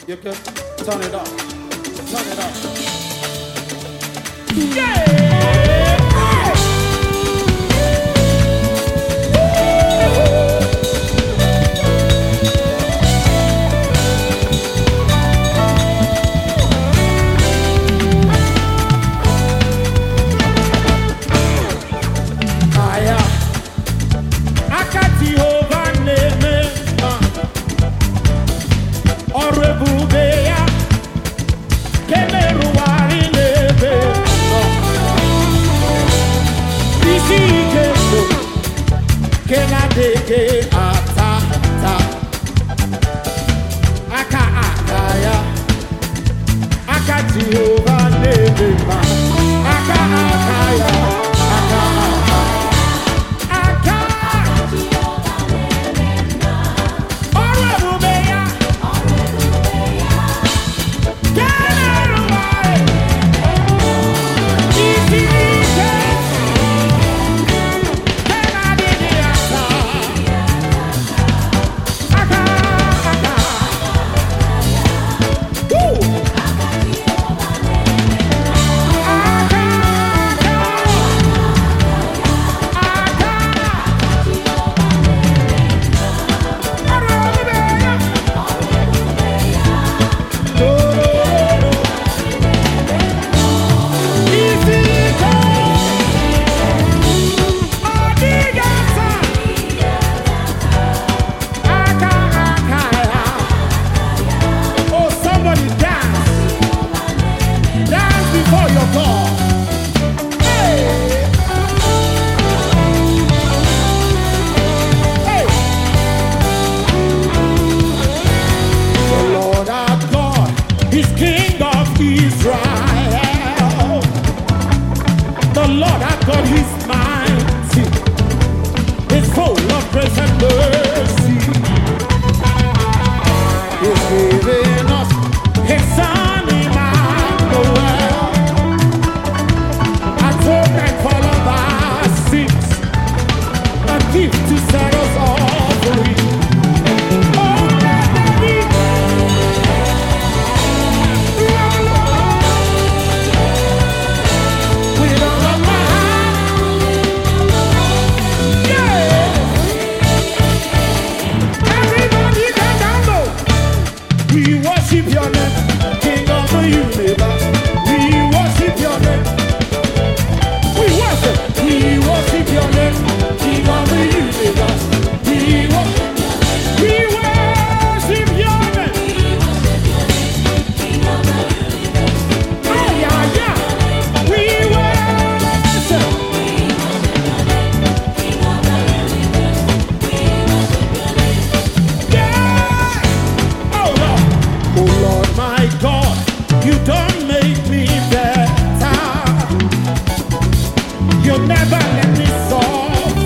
You can turn it up. Turn it up. You'll never let me fall.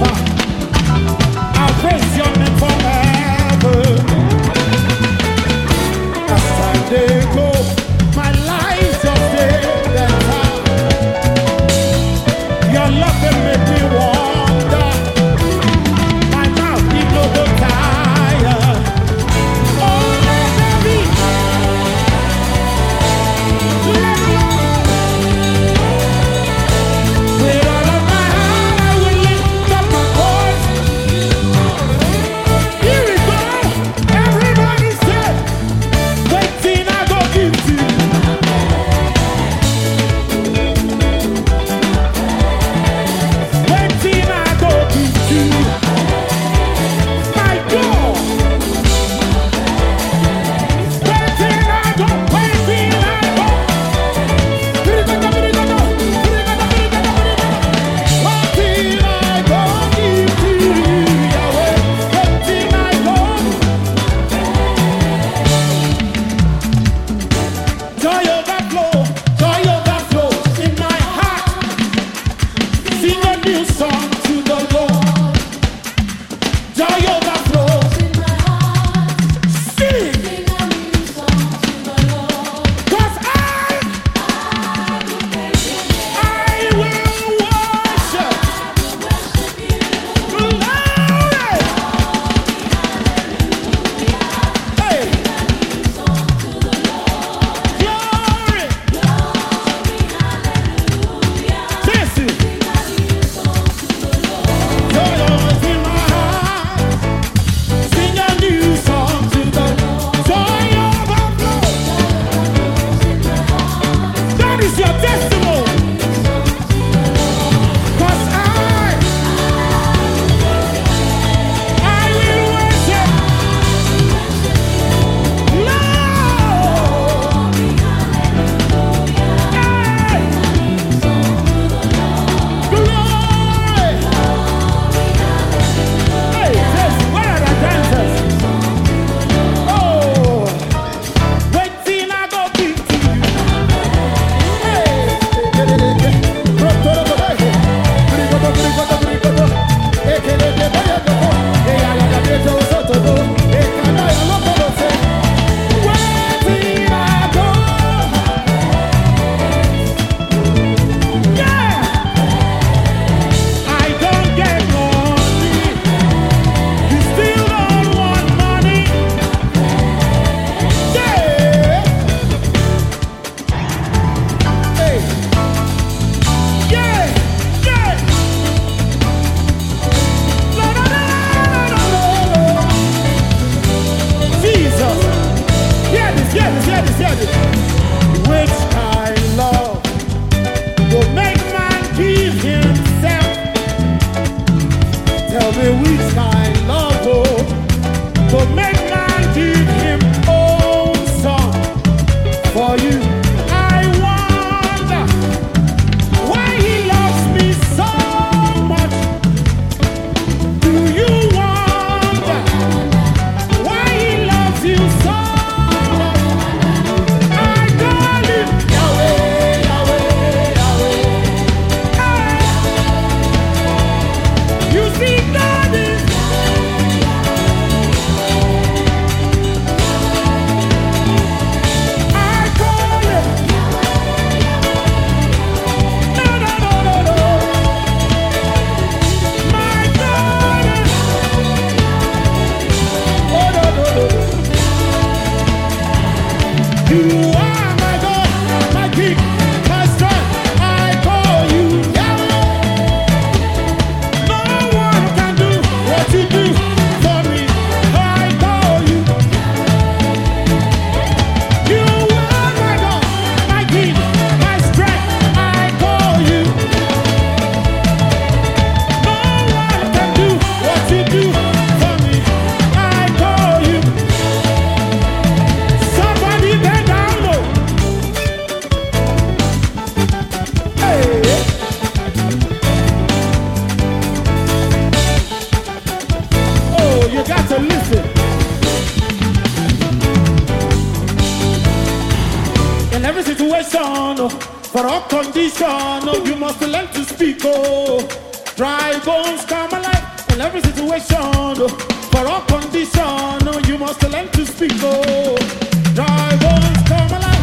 For all condition, oh, you must learn to speak, oh. Dry bones come alive in every situation, oh. For all condition, oh, you must learn to speak, oh. Dry bones come alive.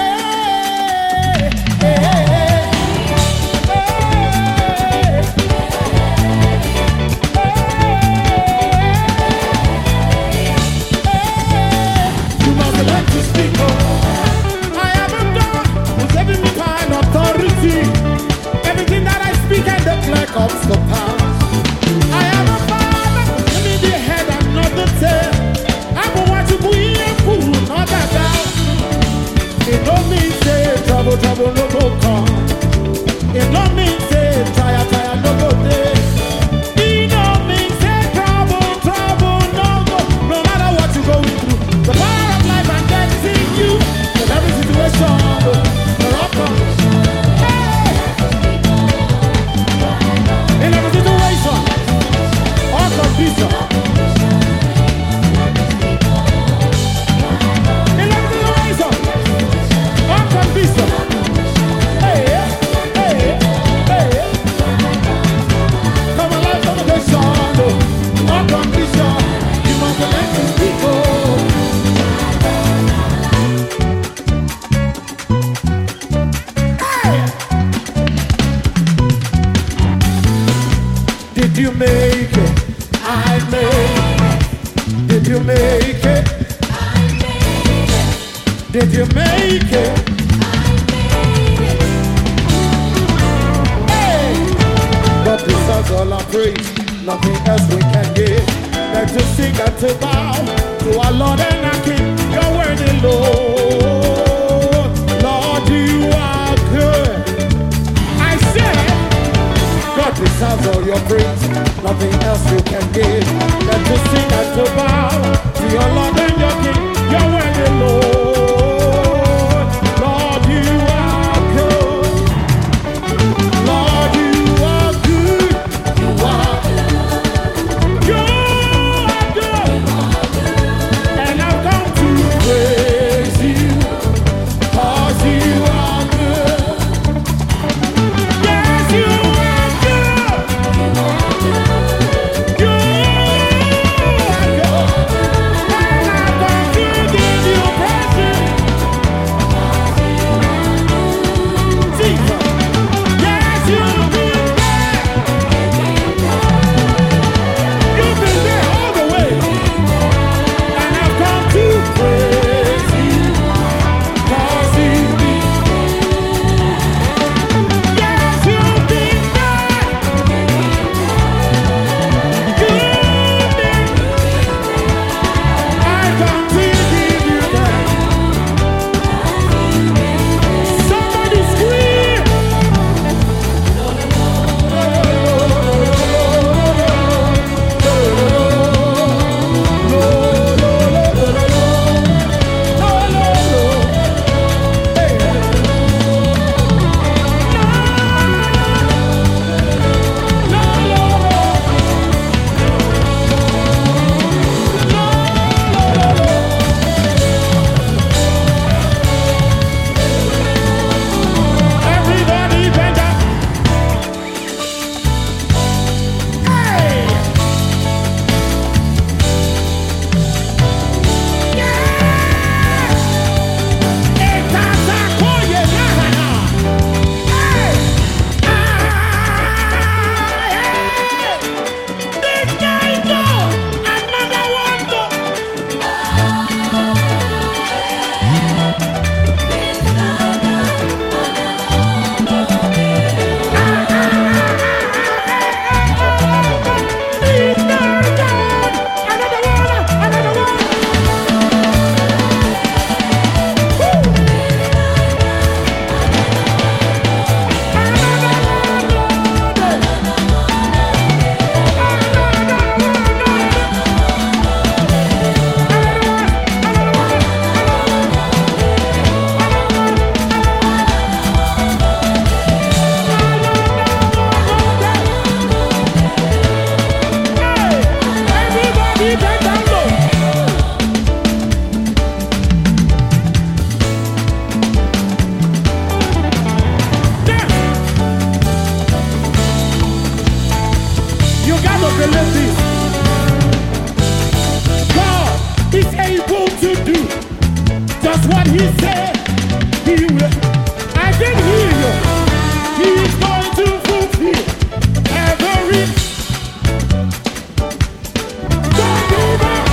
Hey, hey, hey, hey. You must learn to speak, oh. Giving me power and authority. Everything that I speak and declare comes to pass. I am a father, give me the head and not the tail. I'm a watch you and fool, not that down. It don't mean say trouble, trouble, no go come. It don't mean say tire, tire, no go day. It don't mean say trouble, trouble, no go. No matter what you're going through, the power of life and death is in you. In every situation. In every situation, all condition. In every situation, all condition. Hey, hey, hey. Come alive, come condition. All condition. You must let these people. Did you make it? I made it. Did you make it? I made it. Did you make it? I made it. Hey! But this is all our praise, nothing else we can give. Let's just sing and to bow to our Lord and our King. You're worthy, Lord. Lord, you are good. I said, God deserves all your praise, nothing else you can give. Let us sing and to bow to your Lord and your King. You're worthy, Lord. Lord, you are good. Lord, you are good. You are good. You are good. And I've come to he said he will. I can hear you. He's going to fulfill every. Don't give up.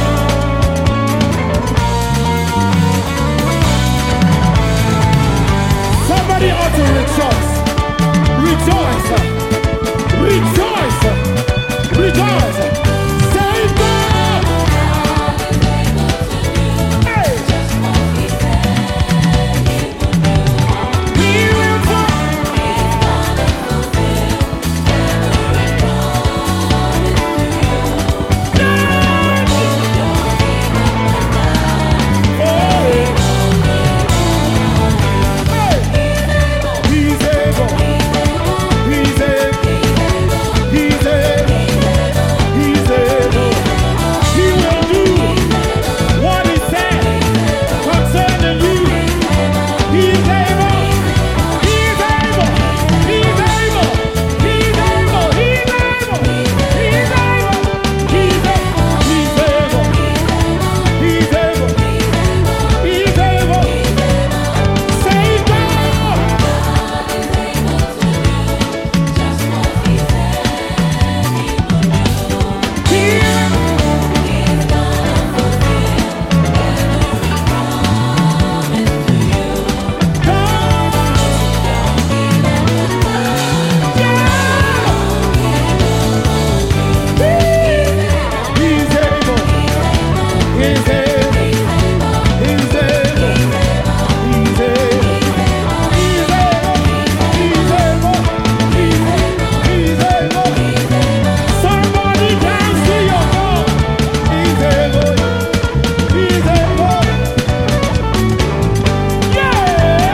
Somebody ought to rejoice. Rejoice. Rejoice. Rejoice. Say God. Hey. He will He's able. He's able. He's able. He's able. He will do what he said concerning you. He's able. He's able. He's able. He's able. He's able. He's able. He's able. He's able. He's able. Say God. Somebody dance to your God. He's able. He's able. Yeah.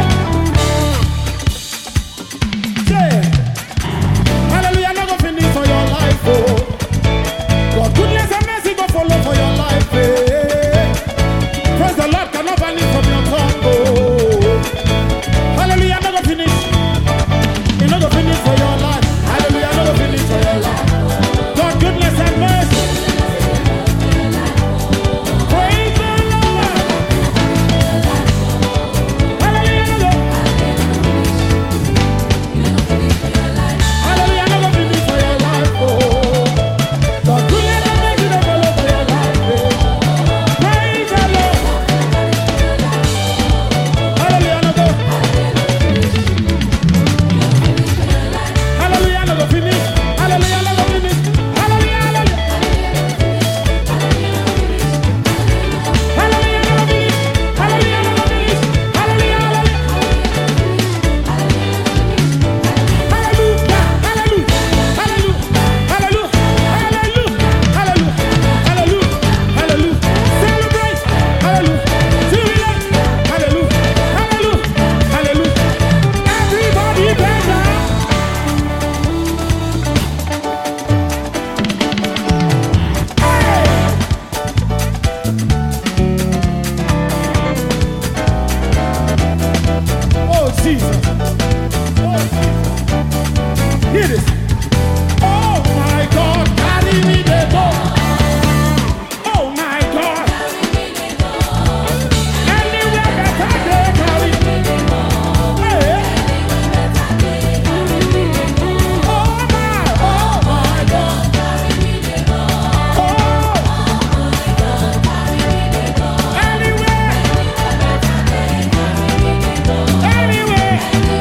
Say, hallelujah, not gonna finish for your life, oh. God, goodness and mercy go follow for your life, eh. Praise the Lord, cannot vanish from your tongue, oh. Hallelujah, not gonna finish. You're not gonna finish for your life. Hallelujah, not gonna finish for your life. God, goodness and mercy. Praise the Lord. Hallelujah, not gonna. Hallelujah, not gonna finish for your life, oh. God, goodness and mercy go follow for your life, eh. Praise the Lord. Hallelujah, not gonna. Hallelujah, not gonna finish. Hallelujah, not gonna finish. Hallelujah, hallelujah. Hallelujah, not gonna finish. Hallelujah, not gonna finish. Hallelujah, hallelujah. Hallelujah, hallelujah, hallelujah, hallelujah, hallelujah, hallelujah. Celebrate, hallelujah. Jubilate, hallelujah, hallelujah, hallelujah. Everybody bend down. Oh Jesus. Oh Jesus. Hear this. Oh my God, carry me the go. Oh my God. Anywhere that I go, carry me. Hey. Oh my God. Oh. Anywhere. Anywhere.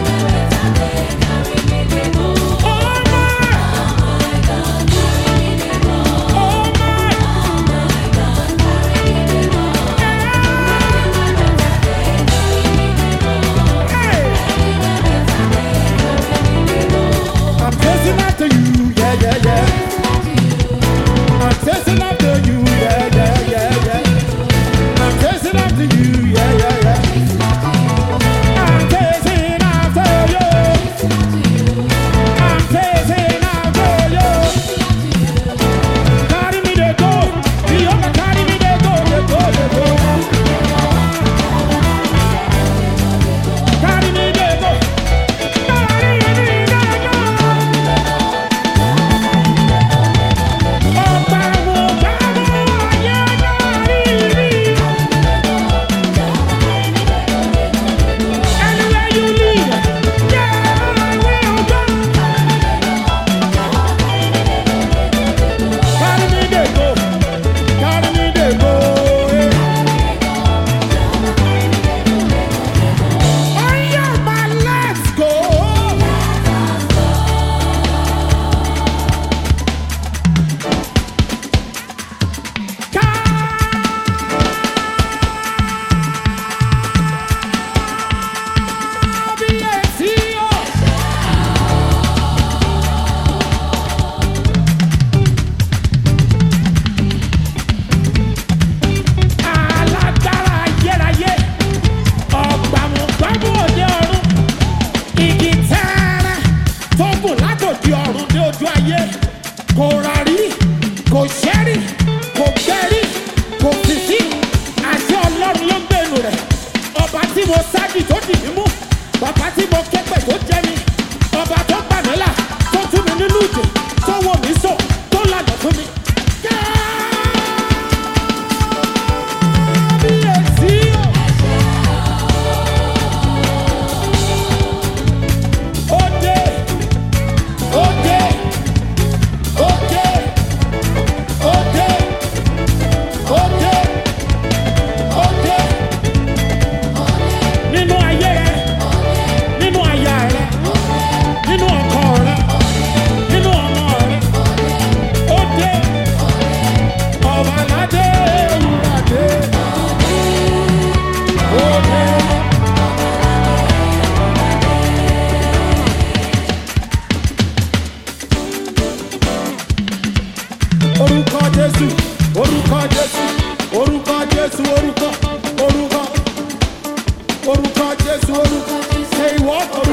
mo ságì tó dì mí mú, bàbá tí mo kẹ́pẹ̀ tó jẹ́ mi, ọba tó gbà mí là, tó tú mi nínú ìdè, tó wò mí sàn, tó lànà fún mi. Orúkọ Jésù, orúkọ. Say what?